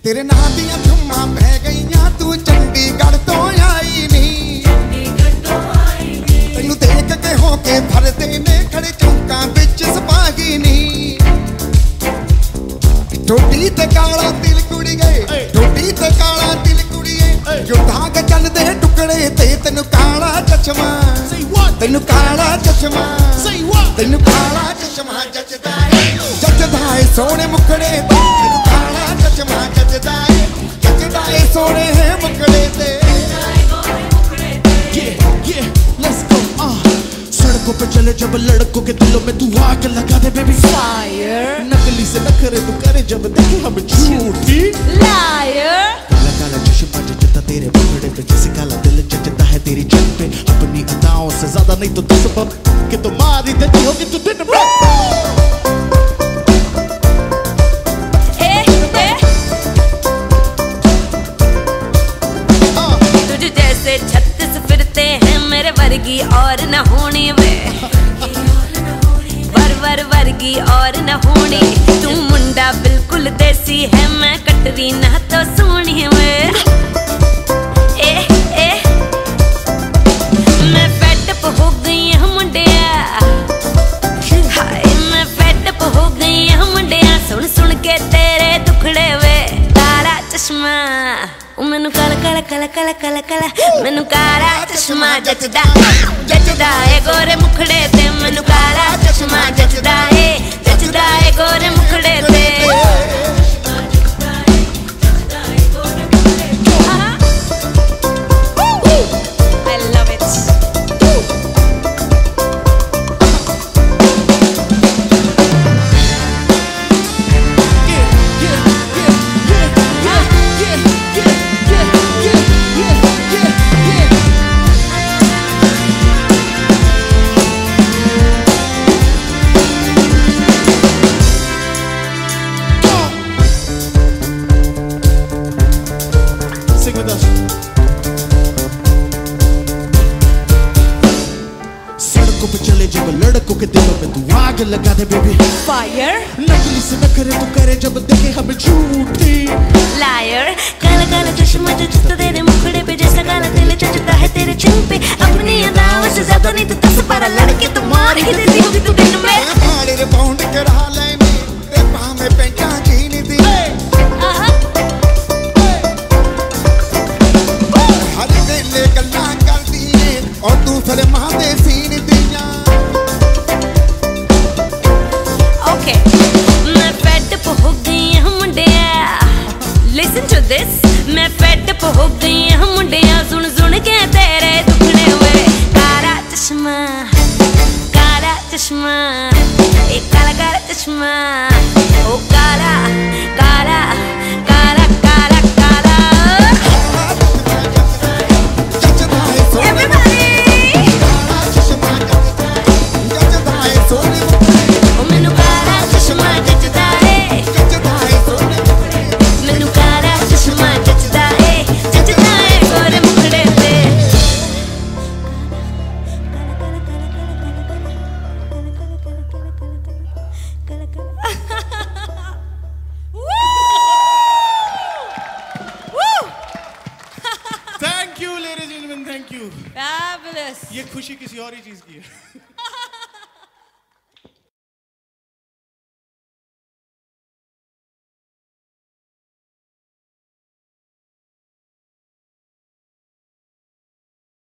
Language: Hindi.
तेरे नां दियां धुम्मां पै गईयां तू चंडीगढ़ तो आई नहीं तेनू देख के होके फरदे ने खड़े चौंकां विच सिपाही नहीं ठोडी ते काला दिल कुड़िए ठोडी ते काला दिल कुड़िए जो धाग चलदे टुकड़े ते तेनू काला चश्मा तेनू काला चश्मा तेनू काला चश्मा जचदा है सोने मुखड़े तेनू काला चश्मा जचदा है सोने है मुखड़े ते सड़कों पे चले जब लड़कों के दिलों में तू आग लगा दे बेबी फायर नकली से नखरे तू करे जब देखे हम झूठी लायर काला काला चश्मा जचता तेरे मुखड़े पे जैसे काला दिल जचता है तेरी जन पे अपनी अदाओं से ज्यादा नहीं तो 10 बम कि तो मार ही देती होगी तू दिन में तुझे जैसे 36 फिरते हैं मेरे वर्गी और न होनी वे वर्गी और न होनी तू मुंडा बिल्कुल देसी है मैं कटरी ना तो सोनी वे मैं फेडअप हो गई हूँ मुंडिया हाय मैं फेडअप हो गई हूँ मुंडिया सुन सुन के तेरे दुखड़े वे काला चश्मा मैनू काला काला काला काला काला काला मैनू काला चश्मा जचदा है गोरे मुखड़े ते मैनू काला चश्मा जचदा है गोरे मुखड़े ते I love it. Sing with us. सड़कों पे चले जब लड़कों के दिलों में तू आग लगा दे बेबी फायर नकली से नखरे तू करे जब देखे हम झूठी लायर काला काला चश्मा जचता तेरे मुखड़े पे जैसा काला दिल जचता है तेरे चिन पे अपनी अदाओं से ज्यादा नहीं तो 10 12 लड़के तो मार ही देती होगी तू दिन में हाड़े रे बाउंड करा लेने ते बाह में पेंटा जीनी दी हर दिन गल्ला करदी है और तू फिर मां दे सीन दियां ओके मैं फेडअप हो गई हूँ मुंडिया लिसन टू दिस मैं फेडअप हो गई हूँ मुंडिया सुन सुन के तेरे दुखड़े हुए काला चश्मा एक काला काला चश्मा ओ काला काला काला काला काला Everybody मैनू काला चश्मा जचदा है मैनू काला चश्मा जचदा है गोरे मुखड़े ते Thank you ladies and gentlemen, thank you. Fabulous. ये खुशी किसी और ही चीज की है